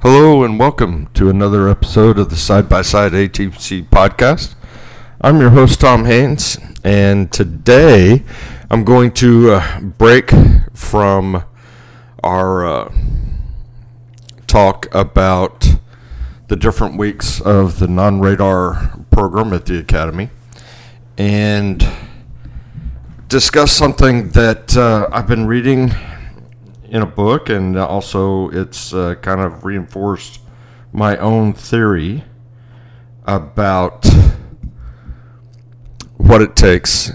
Hello and welcome to another episode of the Side by Side ATC podcast. I'm your host Tom Haynes, and today I'm going to break from our talk about the different weeks of the non-radar program at the Academy and discuss something that I've been reading in a book, and also it's kind of reinforced my own theory about what it takes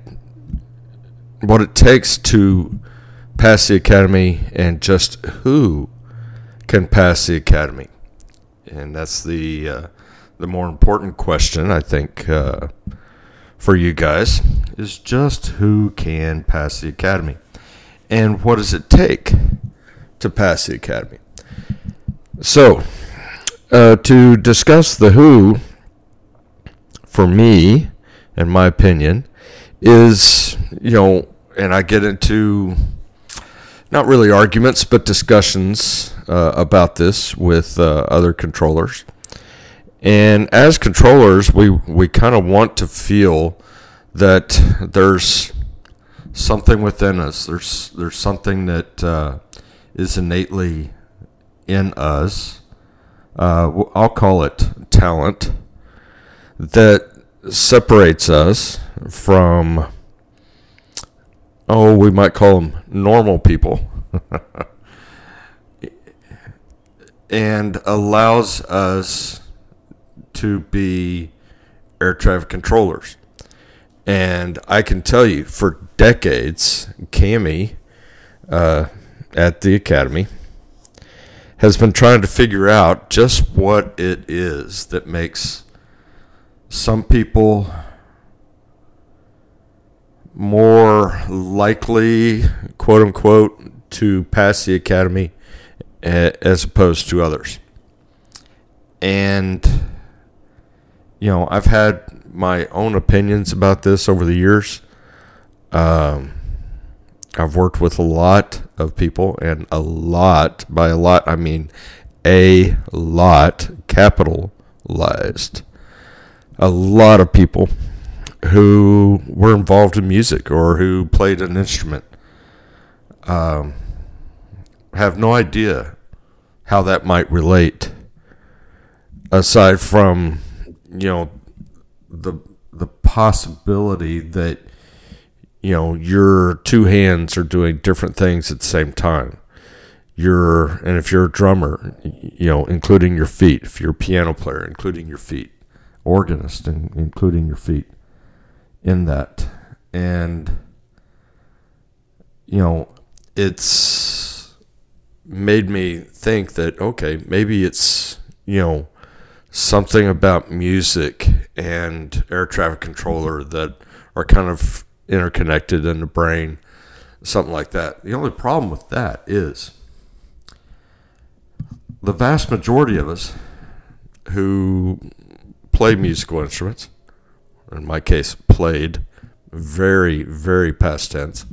to pass the Academy and just who can pass the Academy. And that's the more important question, I think, for you guys, is just who can pass the Academy. And what does it take to pass the Academy? So, to discuss the who, for me, in my opinion, is, and I get into not really arguments, but discussions about this with other controllers. And as controllers, we kind of want to feel that there's something within us. There's something that is innately in us. I'll call it talent that separates us from, we might call them normal people, and allows us to be air traffic controllers. And I can tell you, for decades, Cami at the Academy has been trying to figure out just what it is that makes some people more likely, quote unquote, to pass the Academy as opposed to others. And, I've had my own opinions about this over the years. I've worked with a lot of people, and a lot, by a lot, I mean a lot, capitalized. A lot of people who were involved in music or who played an instrument have no idea how that might relate, aside from, the possibility that your two hands are doing different things at the same time. And if you're a drummer, including your feet. If you're a piano player, including your feet. Organist, including your feet in that. And it's made me think that, okay, maybe it's something about music and air traffic controller that are kind of interconnected in the brain, something like that. The only problem with that is the vast majority of us who play musical instruments, in my case played, very, very past tense,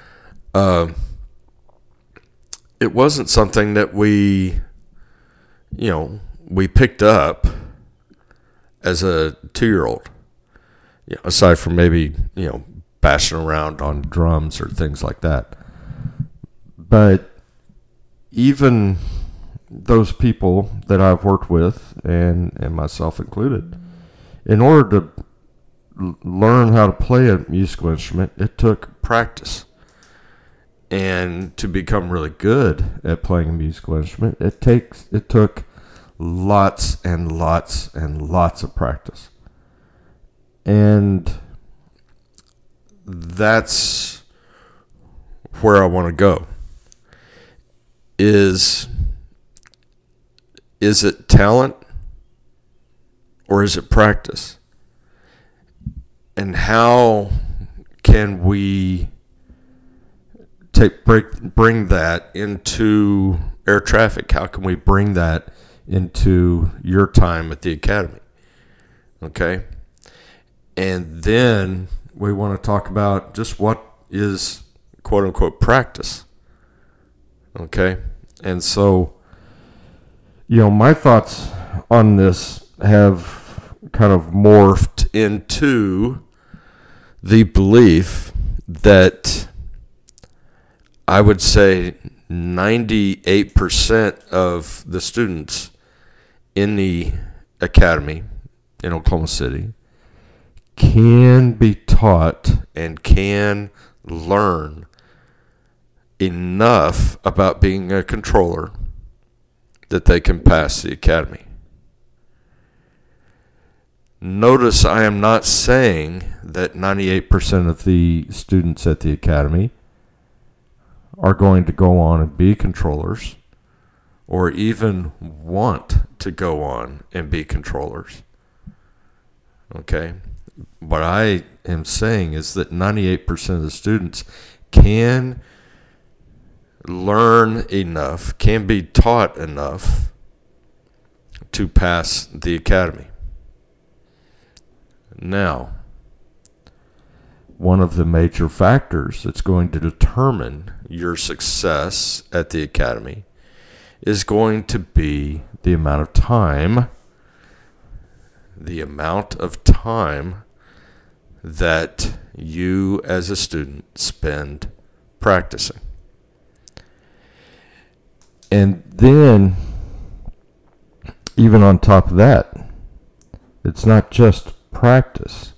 it wasn't something that we picked up as a 2-year-old, aside from maybe, bashing around on drums or things like that. But even those people that I've worked with, and myself included, in order to learn how to play a musical instrument, it took practice. And to become really good at playing a musical instrument, it took lots and lots and lots of practice. And that's where I want to go. Is it talent or is it practice? And how can we bring that into air traffic? How can we bring that into your time at the Academy? Okay? And then we want to talk about just what is quote unquote practice. Okay? And so My thoughts on this have kind of morphed into the belief that I would say 98% of the students in the academy in Oklahoma City can be taught and can learn enough about being a controller that they can pass the academy. Notice I am not saying that 98% of the students at the academy are going to go on and be controllers or even want to go on and be controllers. Okay? What I am saying is that 98% of the students can learn enough, can be taught enough to pass the academy. Now, one of the major factors that's going to determine your success at the academy is going to be the amount of time that you as a student spend practicing. And then, even on top of that, it's not just practice,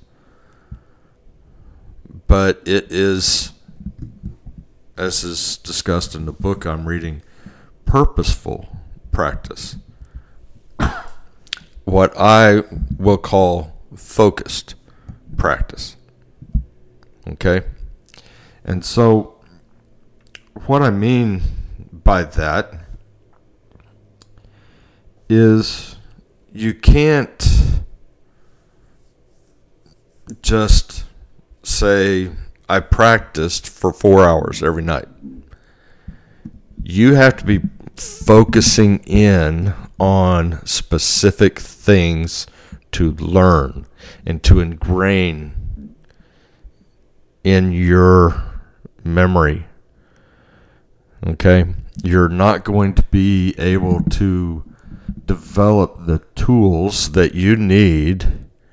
but it is, as is discussed in the book I'm reading, purposeful practice. What I will call focused practice. Okay? And so, what I mean by that is you can't just say, I practiced for 4 hours every night. You have to be focusing in on specific things to learn and to ingrain in your memory. Okay? You're not going to be able to develop the tools that you need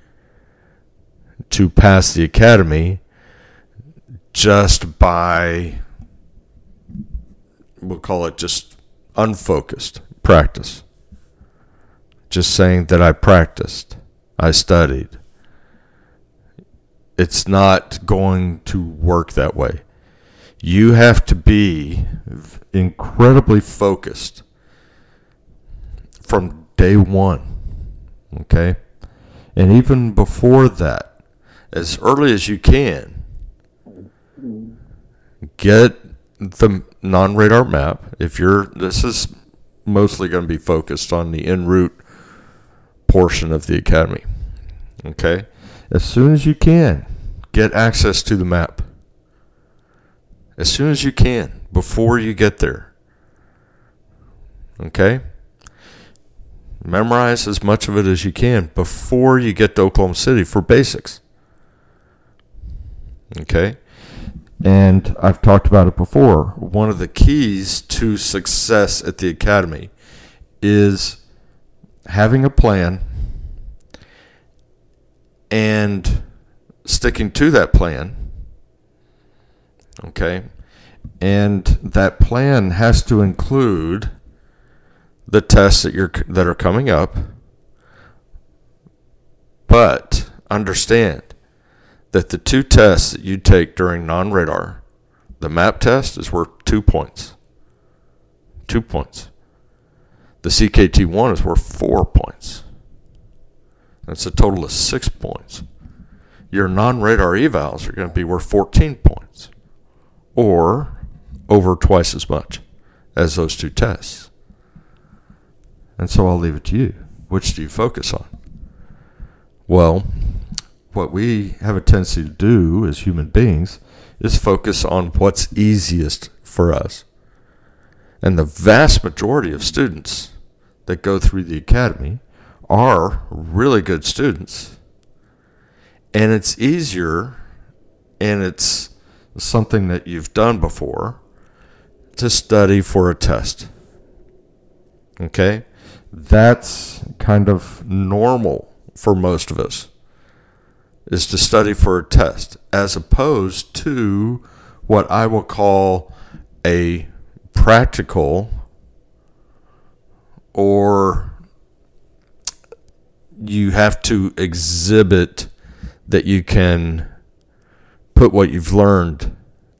to pass the academy just by, we'll call it just unfocused practice. Just saying that I practiced, I studied. It's not going to work that way. You have to be incredibly focused from day one, okay? And even before that, as early as you can, get the non-radar map. This is mostly going to be focused on the en route portion of the academy, okay? As soon as you can, get access to the map. As soon as you can, before you get there, okay? Memorize as much of it as you can before you get to Oklahoma City for basics. Okay? And I've talked about it before. One of the keys to success at the academy is having a plan and sticking to that plan. Okay? And that plan has to include the tests that are coming up, but understand that the 2 tests that you take during non-radar, the map test is worth 2 points. 2 points. The CKT1 is worth 4 points. That's a total of 6 points. Your non-radar evals are going to be worth 14 points, or over twice as much as those 2 tests. And so I'll leave it to you. Which do you focus on? Well, what we have a tendency to do as human beings is focus on what's easiest for us. And the vast majority of students that go through the academy are really good students. And it's easier, and it's something that you've done before, to study for a test. Okay? That's kind of normal for most of us, is to study for a test, as opposed to what I will call a practical, or you have to exhibit that you can put what you've learned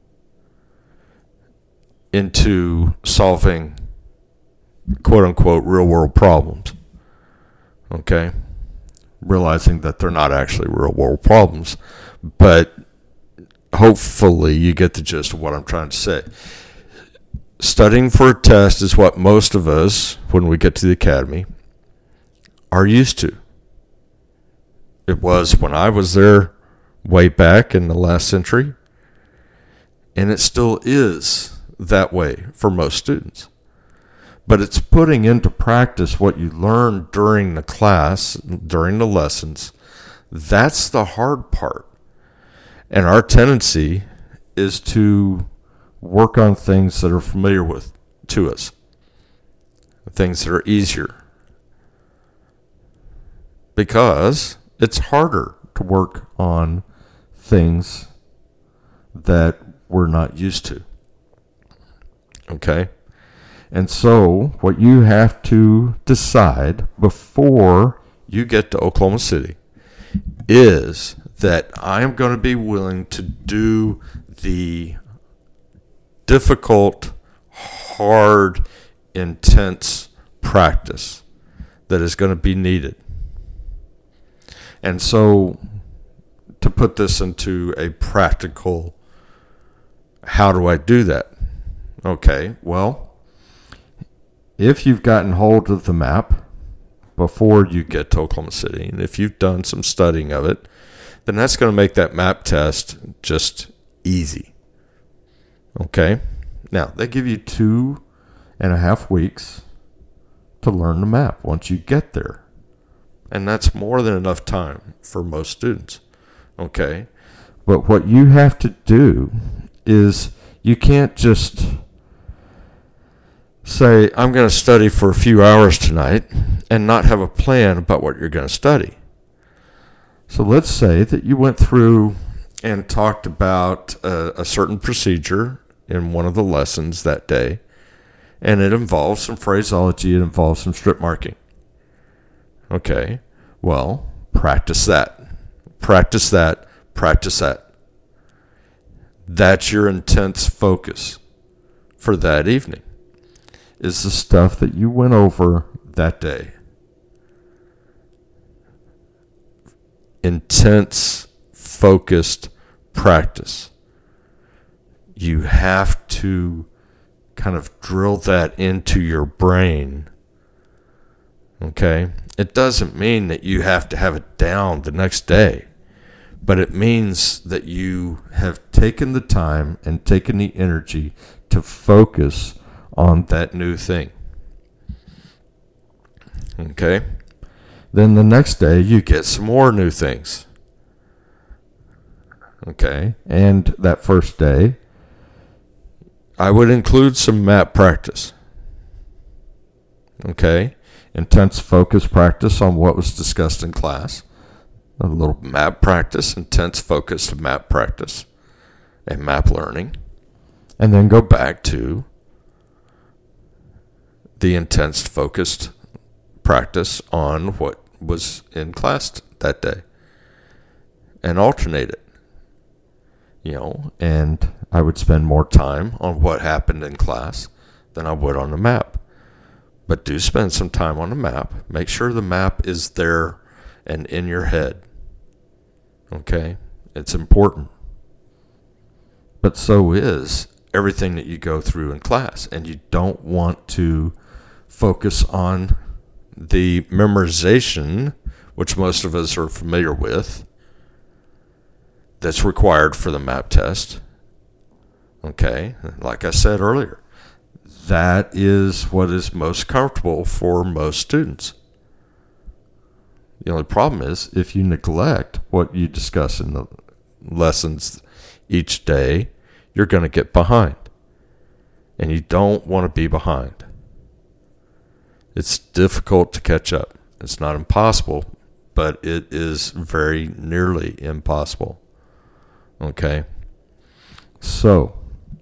into solving quote unquote real world problems. Okay? Realizing that they're not actually real world problems, but hopefully you get the gist of what I'm trying to say. Studying for a test is what most of us, when we get to the academy, are used to. It was when I was there way back in the last century, and it still is that way for most students. But it's putting into practice what you learned during the class, during the lessons. That's the hard part. And our tendency is to work on things that are familiar to us, things that are easier, because it's harder to work on things that we're not used to. Okay? And so what you have to decide before you get to Oklahoma City is that I am going to be willing to do the difficult, hard, intense practice that is going to be needed. And so, to put this into a practical, how do I do that? Okay, well, if you've gotten hold of the map before you get to Oklahoma City, and if you've done some studying of it, then that's going to make that map test just easy. Okay? Now, they give you 2.5 weeks to learn the map once you get there. And that's more than enough time for most students. Okay? But what you have to do is you can't just say, I'm going to study for a few hours tonight and not have a plan about what you're going to study. So let's say that you went through and talked about a certain procedure in one of the lessons that day, and it involves some phraseology, it involves some strip marking. Okay, well, practice that. Practice that. Practice that. That's your intense focus for that evening, is the stuff that you went over that day. Intense, focused practice. You have to kind of drill that into your brain. Okay? It doesn't mean that you have to have it down the next day, but it means that you have taken the time and taken the energy to focus on that new thing. Okay? Then the next day you get some more new things. Okay? And that first day, I would include some map practice. Okay? Intense focus practice on what was discussed in class. A little map practice, intense focus map practice, and map learning. And then go back to the intense focused practice on what was in class that day. And alternate it. And I would spend more time on what happened in class than I would on the map. But do spend some time on the map. Make sure the map is there and in your head. Okay? It's important. But so is everything that you go through in class. And you don't want to focus on the memorization, which most of us are familiar with, that's required for the map test. Okay? Like I said earlier, that is what is most comfortable for most students. The only problem is if you neglect what you discuss in the lessons each day, you're going to get behind. And you don't want to be behind. It's difficult to catch up. It's not impossible, but it is very nearly impossible. Okay? So,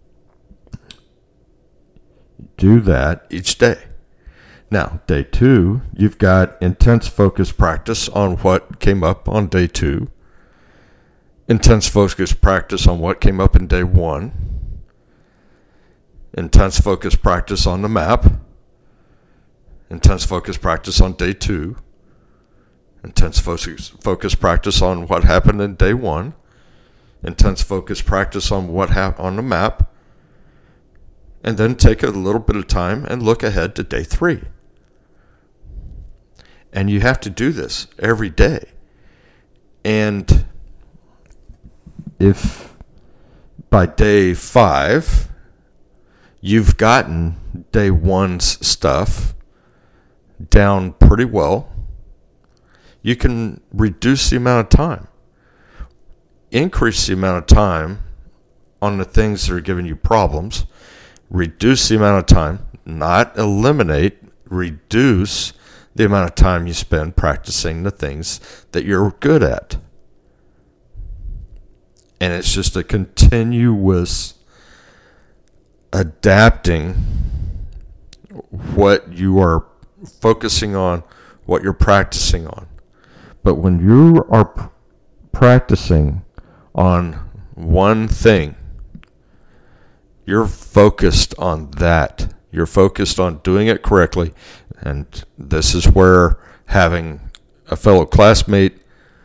do that each day. Now, day 2, you've got intense focus practice on what came up on day 2. Intense focus practice on what came up in day 1. Intense focus practice on the map. Intense focus practice on day 2. Intense focus practice on what happened in day 1. Intense focus practice on what happened on the map. And then take a little bit of time and look ahead to day 3. And you have to do this every day. And if by day 5 you've gotten day 1's stuff down pretty well, you can reduce the amount of time. Increase the amount of time on the things that are giving you problems. Reduce the amount of time, not eliminate, reduce the amount of time you spend practicing the things that you're good at. And it's just a continuous adapting what you are focusing on, what you're practicing on. But when you are practicing on one thing, you're focused on that. You're focused on doing it correctly. And this is where having a fellow classmate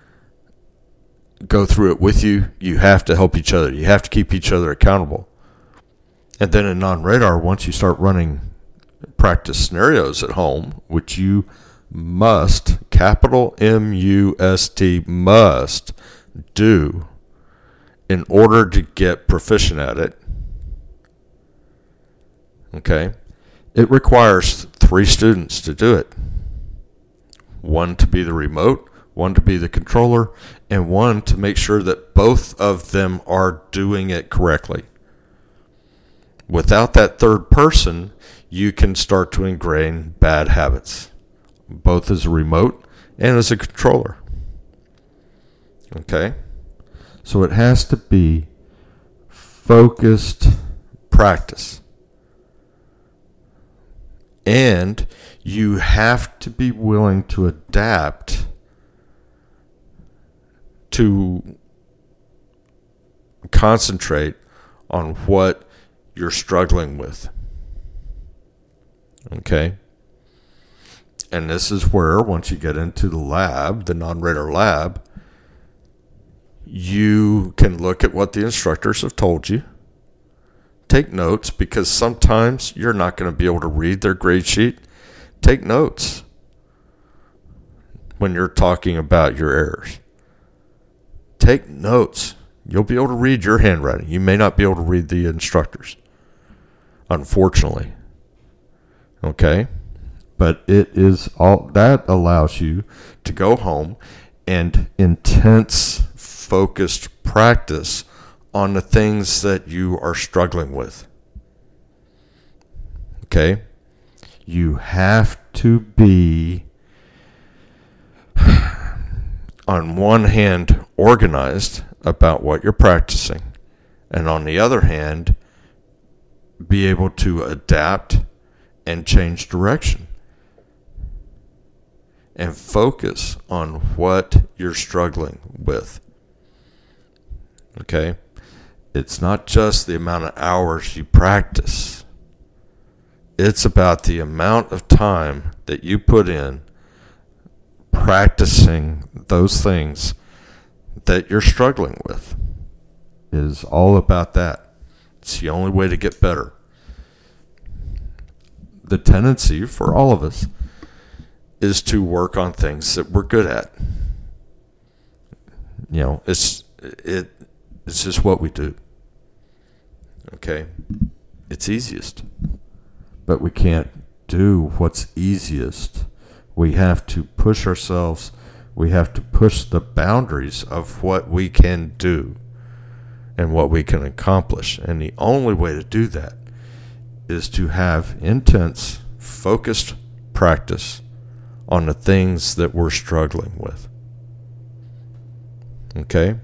go through it with you, you have to help each other. You have to keep each other accountable. And then in non-radar, once you start running practice scenarios at home, which you must, capital M-U-S-T, must do in order to get proficient at it, okay, it requires 3 students to do it. 1 to be the remote, 1 to be the controller, and 1 to make sure that both of them are doing it correctly. Without that third person, you can start to ingrain bad habits, both as a remote and as a controller. Okay? So it has to be focused practice. And you have to be willing to adapt to concentrate on what you're struggling with. Okay? And this is where, once you get into the lab, the non-radar lab, you can look at what the instructors have told you. Take notes, because sometimes you're not going to be able to read their grade sheet. Take notes when you're talking about your errors. Take notes. You'll be able to read your handwriting. You may not be able to read the instructors, unfortunately. Okay? But it is all that allows you to go home and intense, focused practice on the things that you are struggling with. Okay? You have to be, on one hand, organized about what you're practicing, and on the other hand, be able to adapt and change direction and focus on what you're struggling with. Okay? It's not just the amount of hours you practice. It's about the amount of time that you put in practicing those things that you're struggling with. It is all about that. It's the only way to get better. The tendency for all of us is to work on things that we're good at. You know, it's just what we do. Okay? It's easiest. But we can't do what's easiest. We have to push ourselves. We have to push the boundaries of what we can do and what we can accomplish. And the only way to do that is to have intense, focused practice on the things that we're struggling with. Okay?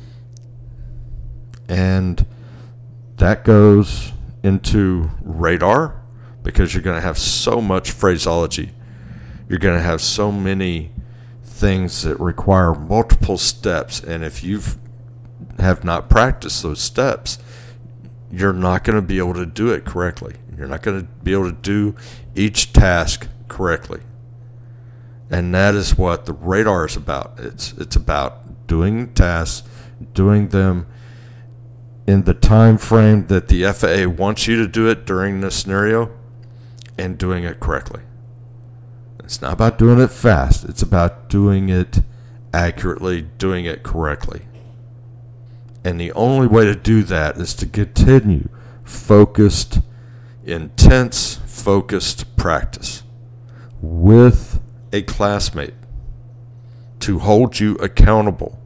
And that goes into radar, because you're going to have so much phraseology. You're going to have so many things that require multiple steps. And if you have not practiced those steps, you're not going to be able to do it correctly. You're not going to be able to do each task correctly. And that is what the radar is about. It's about doing tasks, doing them in the time frame that the FAA wants you to do it during the scenario, and doing it correctly. It's not about doing it fast. It's about doing it accurately, doing it correctly. And the only way to do that is to continue focused, intense, focused practice with a classmate to hold you accountable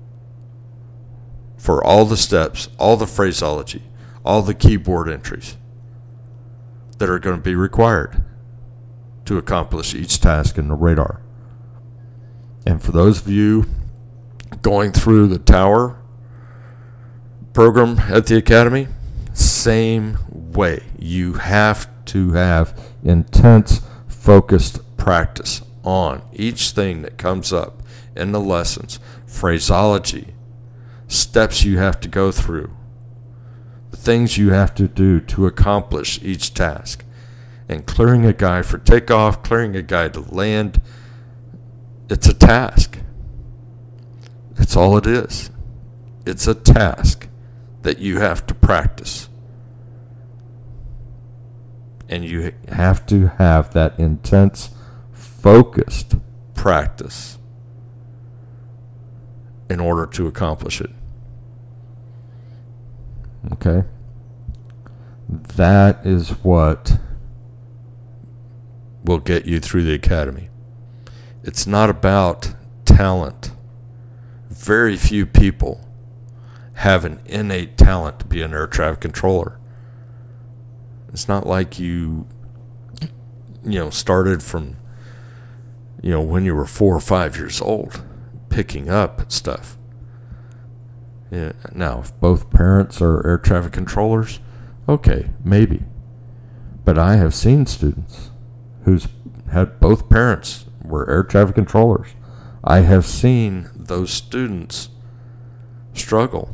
for all the steps, all the phraseology, all the keyboard entries that are going to be required to accomplish each task in the radar. And for those of you going through the Tower program at the Academy, same way. You have to have intense, focused practice on each thing that comes up in the lessons, phraseology, steps you have to go through, the things you have to do to accomplish each task. And clearing a guy for takeoff, clearing a guy to land, it's a task. It's all it is. It's a task that you have to practice. And you have to have that intense, focused practice in order to accomplish it. Okay? That is what will get you through the Academy. It's not about talent. Very few people have an innate talent to be an air traffic controller. It's not like you started from, when you were 4 or 5 years old, picking up stuff. Yeah, now, if both parents are air traffic controllers, okay, maybe. But I have seen students who's had both parents were air traffic controllers. I have seen those students struggle.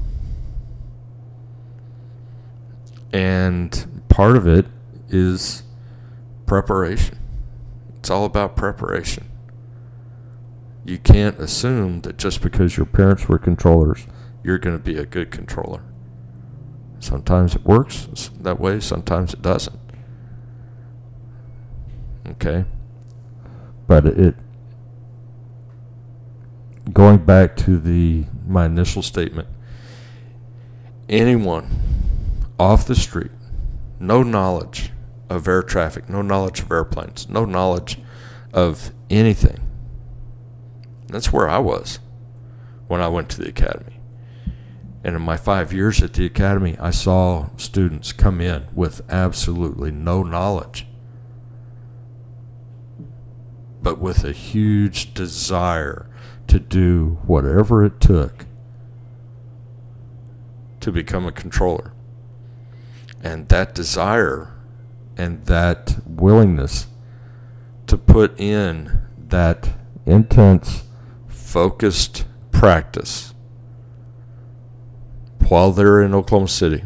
And part of it is preparation. It's all about preparation. You can't assume that just because your parents were controllers, you're going to be a good controller. Sometimes it works that way, sometimes it doesn't. Okay? But going back to my initial statement, anyone off the street, no knowledge of air traffic, no knowledge of airplanes, no knowledge of anything. That's where I was when I went to the Academy. And in my 5 years at the Academy, I saw students come in with absolutely no knowledge, but with a huge desire to do whatever it took to become a controller. And that desire and that willingness to put in that intense, focused practice while they're in Oklahoma City,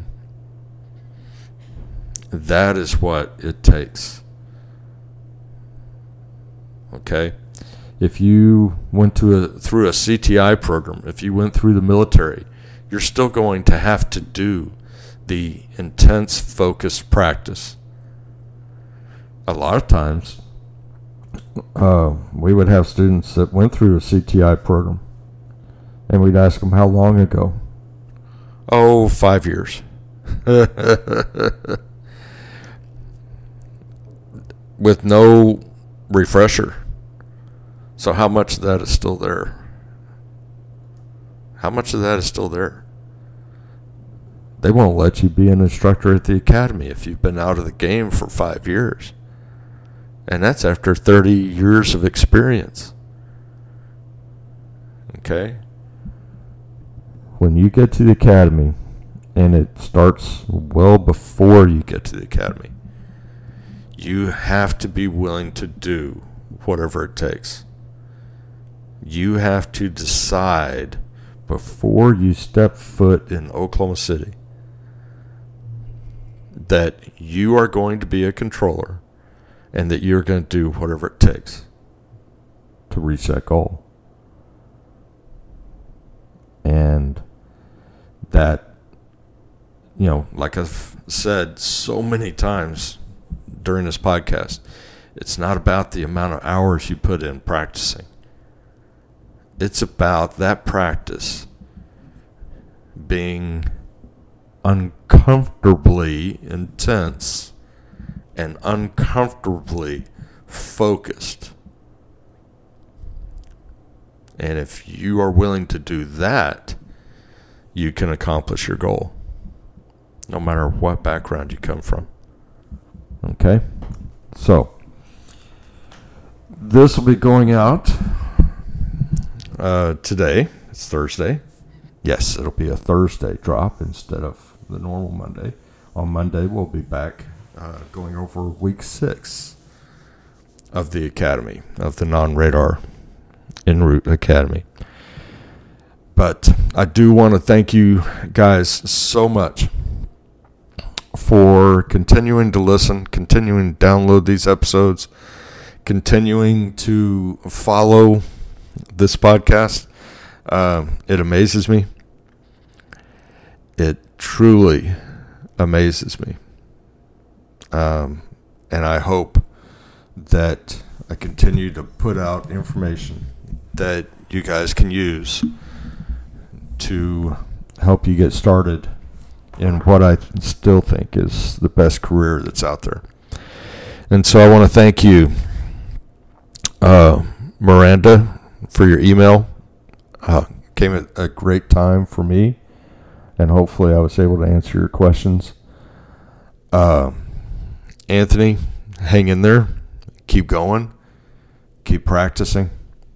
that is what it takes. Okay? If you went through a CTI program, if you went through the military, you're still going to have to do the intense, focused practice. A lot of times, we would have students that went through a CTI program, and we'd ask them how long ago. 5 years. With no refresher. So how much of that is still there? How much of that is still there? They won't let you be an instructor at the Academy if you've been out of the game for 5 years. And that's after 30 years of experience. Okay? When you get to the academy, and it starts well before you get to the academy, you have to be willing to do whatever it takes. You have to decide before you step foot in Oklahoma City that you are going to be a controller and that you're going to do whatever it takes to reach that goal. And that, you know, like I've said so many times during this podcast, it's not about the amount of hours you put in practicing. It's about that practice being uncomfortably intense and uncomfortably focused. And if you are willing to do that, you can accomplish your goal, no matter what background you come from. Okay? So, this will be going out today. It's Thursday. Yes, it'll be a Thursday drop instead of the normal Monday. On Monday, we'll be back going over week 6 of the Academy, of the Non-Radar En Route Academy. But I do want to thank you guys so much for continuing to listen, continuing to download these episodes, continuing to follow this podcast. It amazes me. It truly amazes me. And I hope that I continue to put out information that you guys can use to help you get started in what I still think is the best career that's out there. And so I want to thank you, Miranda, for your email. Came at a great time for me, and hopefully I was able to answer your questions. Anthony, hang in there. Keep going. Keep practicing.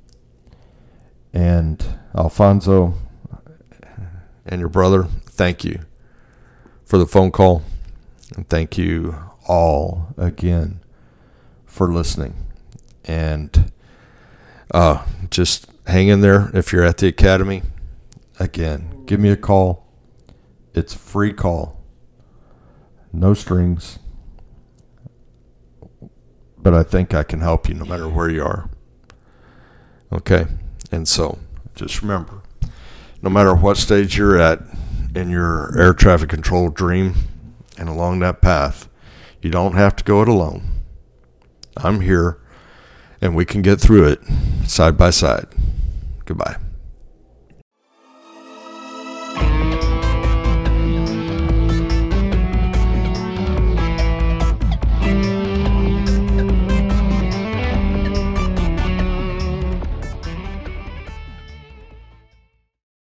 And Alfonso and your brother, thank you for the phone call. And thank you all again for listening. And just hang in there if you're at the academy. Again, give me a call. It's a free call. No strings. But I think I can help you no matter where you are. Okay? And so, just remember, no matter what stage you're at in your air traffic control dream and along that path, you don't have to go it alone. I'm here, and we can get through it side by side. Goodbye.